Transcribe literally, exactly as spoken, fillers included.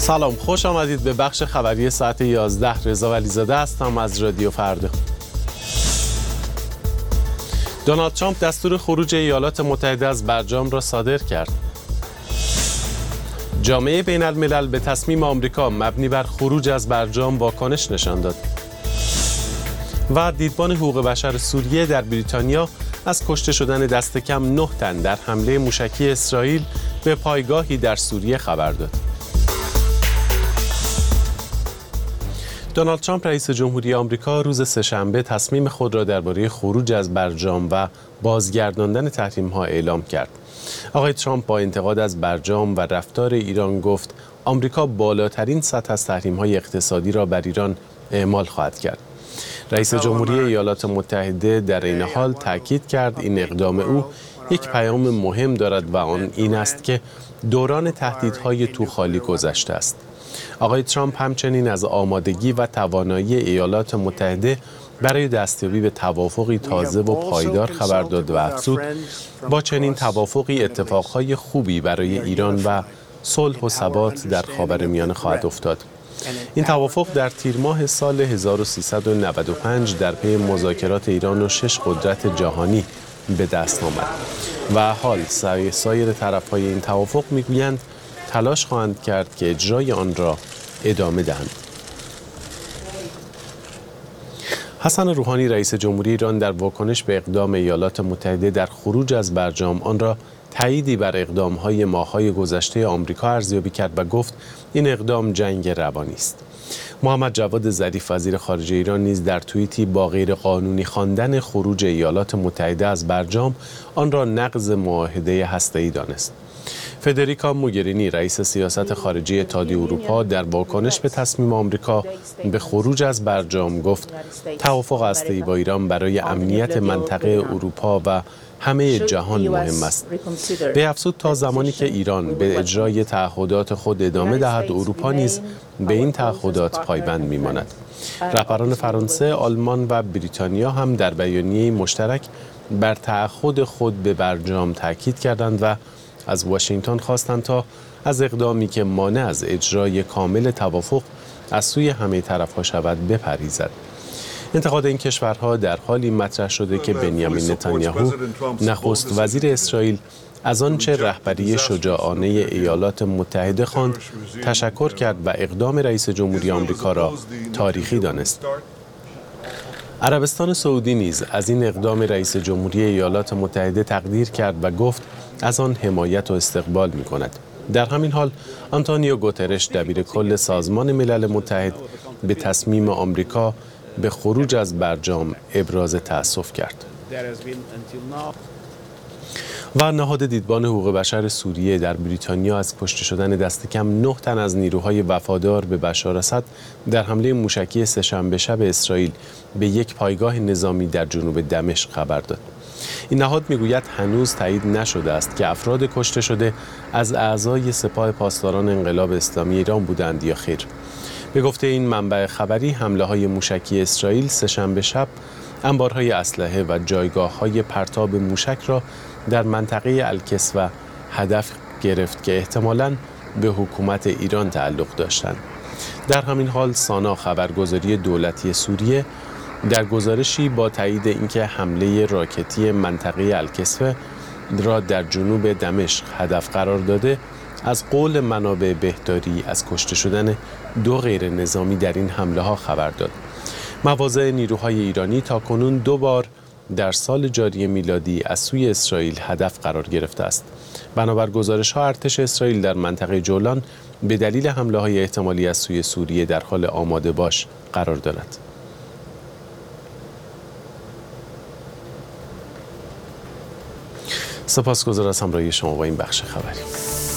سلام، خوش آمدید به بخش خبری ساعت یازده. رضا ولیزاده هستم از رادیو فردا. دونالد ترامپ دستور خروج ایالات متحده از برجام را صادر کرد. جامعه بین الملل به تصمیم آمریکا مبنی بر خروج از برجام واکنش نشان داد. و دیدبان حقوق بشر سوریه در بریتانیا از کشته شدن دست کم نه تن در حمله موشکی اسرائیل به پایگاهی در سوریه خبر داد. دونالد ترامپ رئیس جمهوری آمریکا روز سه‌شنبه تصمیم خود را درباره خروج از برجام و بازگرداندن تحریم‌ها اعلام کرد. آقای ترامپ با انتقاد از برجام و رفتار ایران گفت آمریکا بالاترین سطح از تحریم‌های اقتصادی را بر ایران اعمال خواهد کرد. رئیس جمهوری ایالات متحده در این حال تاکید کرد این اقدام او یک پیام مهم دارد و آن این است که دوران تهدیدهای توخالی گذشته است. آقای ترامپ همچنین از آمادگی و توانایی ایالات متحده برای دستیابی به توافقی تازه و پایدار خبر داد و افزود با چنین توافقی اتفاقهای خوبی برای ایران و صلح و ثبات در خاورمیانه خواهد افتاد. این توافق در تیر ماه سال هزار و سیصد و نود و پنج در پی مذاکرات ایران و شش قدرت جهانی به دست آمد و حال سایر طرف‌های این توافق می‌گویند تلاش خواهند کرد که اجرای آن را ادامه دهند. حسن روحانی رئیس جمهوری ایران در واکنش به اقدام ایالات متحده در خروج از برجام آن را تأییدی بر اقدام‌های ماه‌های گذشته آمریکا ارزیابی کرد و گفت این اقدام جنگ روانی است. محمد جواد ظریف وزیر خارجه ایران نیز در توییتی با غیرقانونی خواندن خروج ایالات متحده از برجام آن را نقض معاهده هسته‌ای دانست. فدریکا موگرینی رئیس سیاست خارجی اتحادیه اروپا در واکنش به تصمیم آمریکا به خروج از برجام گفت توافق هسته‌ای با ایران برای امنیت منطقه اروپا و همه جهان مهم است. به افزود تا زمانی که ایران به اجرای تعهدات خود ادامه دهد اروپا نیز به این تعهدات پایبند میماند. رهبران فرانسه، آلمان و بریتانیا هم در بیانیه مشترک بر تعهد خود به برجام تاکید کردند و از واشنگتن خواستند تا از اقدامی که مانع از اجرای کامل توافق از سوی همه طرف‌ها شود بپرهیزد. انتقاد این کشورها در حالی مطرح شده که بنیامین نتانیاهو نخست وزیر اسرائیل از آنچه رهبری شجاعانه ایالات متحده خواند تشکر کرد و اقدام رئیس جمهوری آمریکا را تاریخی دانست. عربستان سعودی نیز از این اقدام رئیس جمهوری ایالات متحده تقدیر کرد و گفت از آن حمایت و استقبال می کند. در همین حال آنتونیو گوترش دبیر کل سازمان ملل متحد به تصمیم آمریکا به خروج از برجام ابراز تأسف کرد. و نهاد دیدبان حقوق بشر سوریه در بریتانیا از کشته شدن دست کم نه تن از نیروهای وفادار به بشار اسد در حمله موشکی سه‌شنبه شب اسرائیل به یک پایگاه نظامی در جنوب دمشق خبر داد. این نهاد میگوید هنوز تایید نشده است که افراد کشته شده از اعضای سپاه پاسداران انقلاب اسلامی ایران بودند یا خیر. به گفته این منبع خبری حمله‌های موشکی اسرائیل سه‌شنبه شب انبارهای اسلحه و جایگاه‌های پرتاب موشک را در منطقه الکسوه هدف گرفت که احتمالاً به حکومت ایران تعلق داشتند. در همین حال سانا خبرگزاری دولتی سوریه در گزارشی با تایید اینکه حمله راکتی منطقه الکسوه را در جنوب دمشق هدف قرار داده از قول منابع بهداری از کشته شدن دو غیر نظامی در این حمله ها خبر داد. مواضع نیروهای ایرانی تاکنون دو بار در سال جاری میلادی از سوی اسرائیل هدف قرار گرفته است. بنابر گزارش ها ارتش اسرائیل در منطقه جولان به دلیل حمله های احتمالی از سوی سوریه در حال آماده باش قرار دارد. سپاسگزار از همراهی شما با این بخش خبری.